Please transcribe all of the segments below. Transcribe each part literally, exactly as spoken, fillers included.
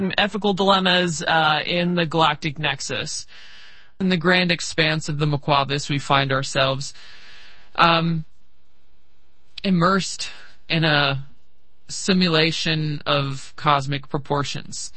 ethical dilemmas uh, in the galactic nexus. In the grand expanse of the Maquavis, we find ourselves um, immersed in a simulation of cosmic proportions.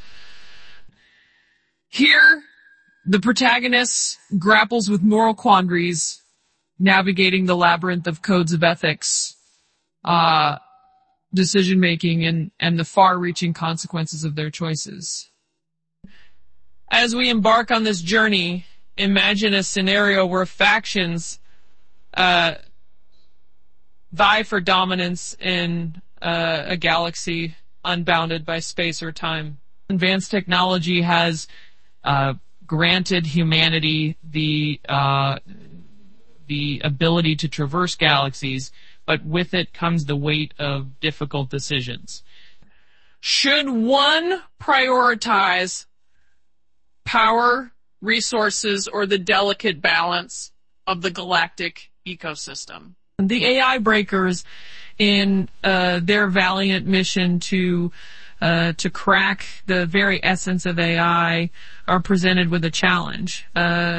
Here, the protagonist grapples with moral quandaries, navigating the labyrinth of codes of ethics, uh, decision-making, and, and the far-reaching consequences of their choices. As we embark on this journey, imagine a scenario where factions uh, vie for dominance in uh, a galaxy unbounded by space or time. Advanced technology has uh, granted humanity the uh, the ability to traverse galaxies, but with it comes the weight of difficult decisions. Should one prioritize power, resources, or the delicate balance of the galactic ecosystem? The A I breakers, in uh, their valiant mission to uh, to crack the very essence of A I, are presented with a challenge. Uh,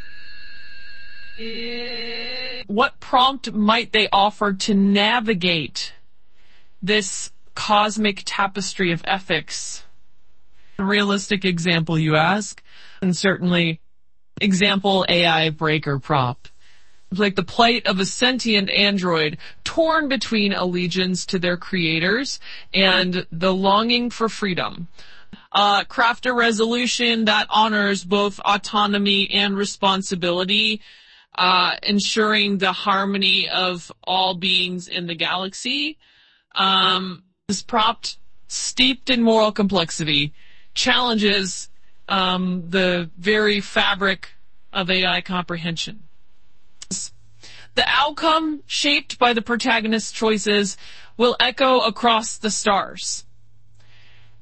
what prompt might they offer to navigate this cosmic tapestry of ethics? A realistic example, you ask? And certainly, example A I breaker prompt. Like the plight of a sentient android torn between allegiance to their creators and the longing for freedom. Uh, craft a resolution that honors both autonomy and responsibility, uh, ensuring the harmony of all beings in the galaxy. Um, this prompt, steeped in moral complexity, challenges um, the very fabric of A I comprehension. The outcome, shaped by the protagonist's choices, will echo across the stars.